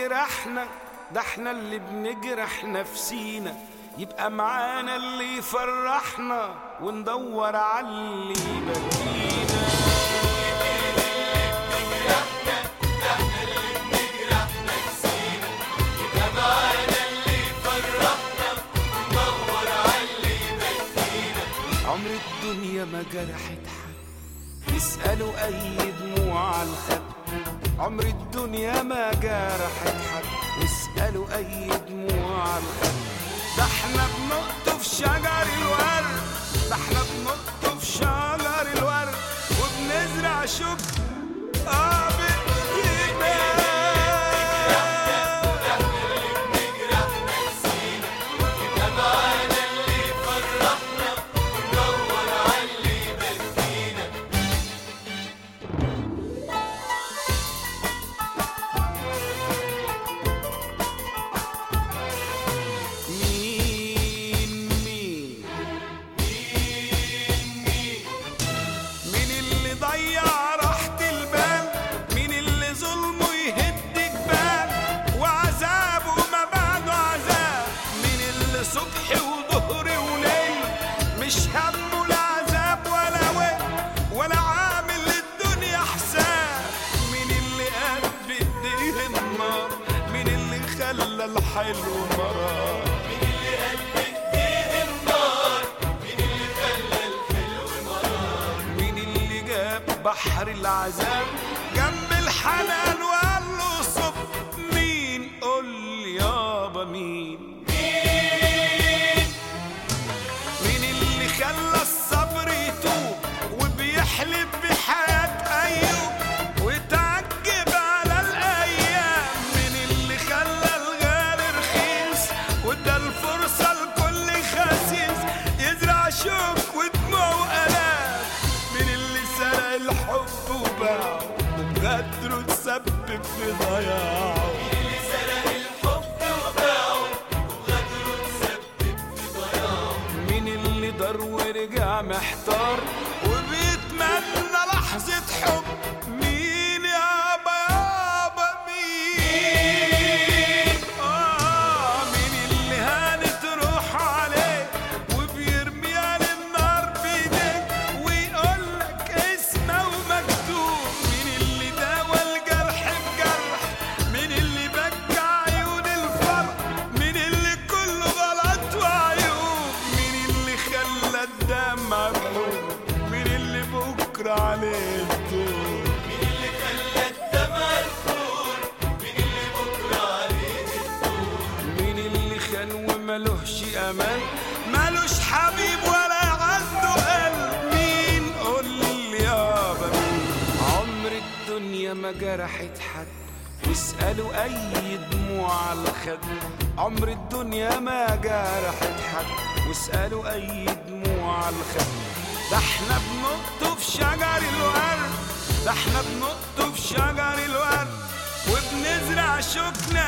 بيجرحنا، ده احنا اللي بنجرح نفسينا، يبقى معانا اللي يفرحنا وندور على اللي يبكينا. عمر الدنيا ما جرحت حد يسألوا أي دموع على الخد، عمر الدنيا ما جرحت حد يسألوا أي دموع على الخد. ده احنا بنقطف شجر الورد، ده احنا بنقطف شجر الورد وبنزرع شكر صبح وظهر وليل، مش همه العذاب ولا عامل للدنيا حساب. مين اللي قال بإيديه النار؟ مين اللي خلى الحلو مرار؟ مين اللي قال بإيديه النار؟ مين اللي خلى الحلو مرار؟ مين اللي جاب بحر العذاب جنب الحنان وقال له صب؟ مين؟ قول لي يابا مين؟ خلى الصبر يتوب وبيحلب بحياة أيوب وتعجب على الأيام. من اللي خلى الغالي رخيص وادى الفرصة لكل خسيس يزرع شوك ودموع وآلام. من اللي سرق الحب وباعه وبغدره تسبب في ضياعه. دار ورجع محتار وبيتمنى لحظة حب. مين يابا مين؟ مين اللي هانت روح عليه وبيرميها للنار بيديه ويقولك اسمه ومكتوب؟ مين اللي داوى الجرح بجرح؟ مين اللي بكى عيون الفرح؟ مين اللي كله غلط وعيوب؟ خلى الدمع بحب؟ مين اللي بكرة عليه الدور؟ مين اللي خلى الدمع الدور؟ مين اللي بكرة عليه الدور؟ مين اللي خان وملوش أمان؟ ملوش حبيب ولا عنده قلب؟ مين؟ قول لي يابا مين؟ عمر الدنيا ما جرحت حد واسألوا أي دموع على الخد، عمر الدنيا ما جرحت حد واسألوا أي دموع على الخد. ده احنا بنقطف شجر الورد، ده احنا بنقطف شجر الورد وبنزرع شوكنا